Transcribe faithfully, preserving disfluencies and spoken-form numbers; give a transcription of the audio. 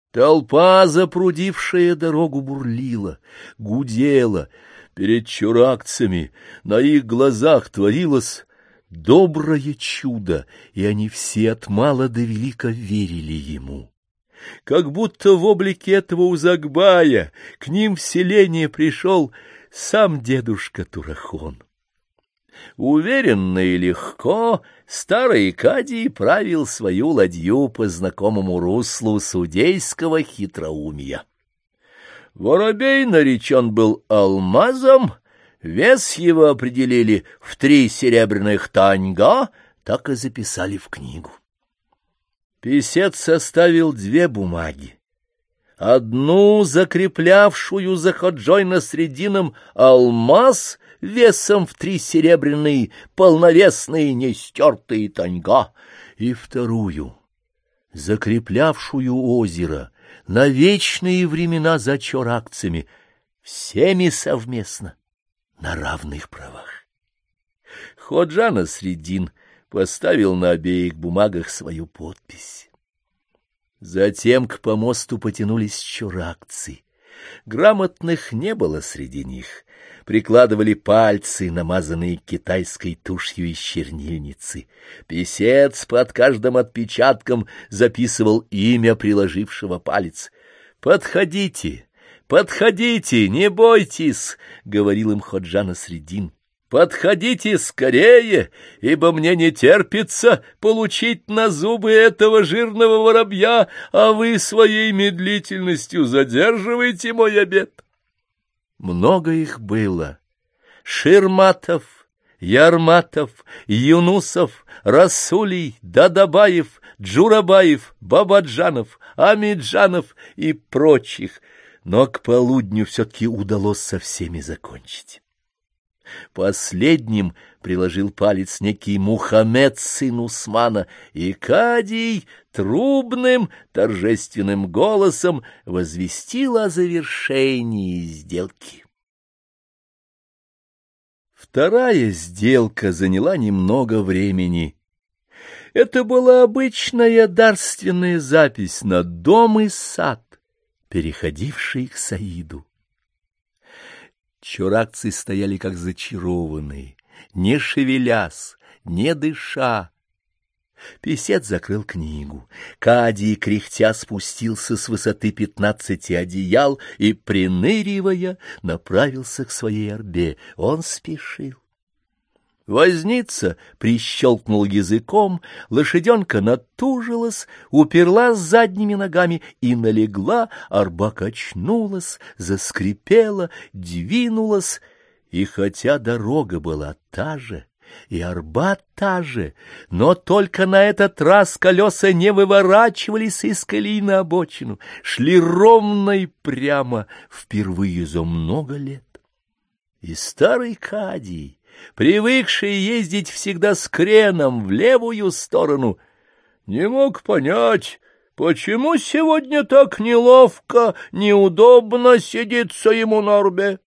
Толпа, запрудившая дорогу, бурлила, гудела. Перед чуракцами на их глазах творилось доброе чудо, и они все от мала до велика верили ему. Как будто в облике этого Узагбая к ним в селение пришел сам дедушка Турахон. Уверенно и легко старый Кадий правил свою ладью по знакомому руслу судейского хитроумия. Воробей наречен был алмазом, вес его определили в три серебряных таньга, так и записали в книгу. Писец составил две бумаги. Одну, закреплявшую за Ходжой Насреддином алмаз весом в три серебряные, полновесные, нестертые таньга, и вторую, закреплявшую озеро на вечные времена за чоракцами, всеми совместно, на равных правах. Ходжа Насреддин поставил на обеих бумагах свою подпись. Затем к помосту потянулись чуракцы. Грамотных не было среди них. Прикладывали пальцы, намазанные китайской тушью из чернильницы. Писец под каждым отпечатком записывал имя приложившего палец. «Подходите, подходите, не бойтесь», — говорил им Ходжа Насреддин. «Подходите скорее, ибо мне не терпится получить на зубы этого жирного воробья, а вы своей медлительностью задерживаете мой обед». Много их было: Ширматов, Ярматов, Юнусов, Расулей, Дадабаев, Джурабаев, Бабаджанов, Амиджанов и прочих, но к полудню все-таки удалось со всеми закончить. Последним приложил палец некий Мухаммед, сын Усмана, и Кадий трубным торжественным голосом возвестил о завершении сделки. Вторая сделка заняла немного времени. Это была обычная дарственная запись на дом и сад, переходивший к Саиду. Чуракцы стояли как зачарованные, не шевелясь, не дыша. Писец закрыл книгу. Кадий, кряхтя, спустился с высоты пятнадцати одеял и, приныривая, направился к своей орбе. Он спешил. Возница прищелкнул языком, лошаденка натужилась, уперлась задними ногами и налегла, арба качнулась, заскрипела, двинулась, и хотя дорога была та же, и арба та же, но только на этот раз колеса не выворачивались из колеи на обочину, шли ровно и прямо впервые за много лет. И старый Кадий, привыкший ездить всегда с креном в левую сторону, не мог понять, почему сегодня так неловко, неудобно сидится ему на орбе.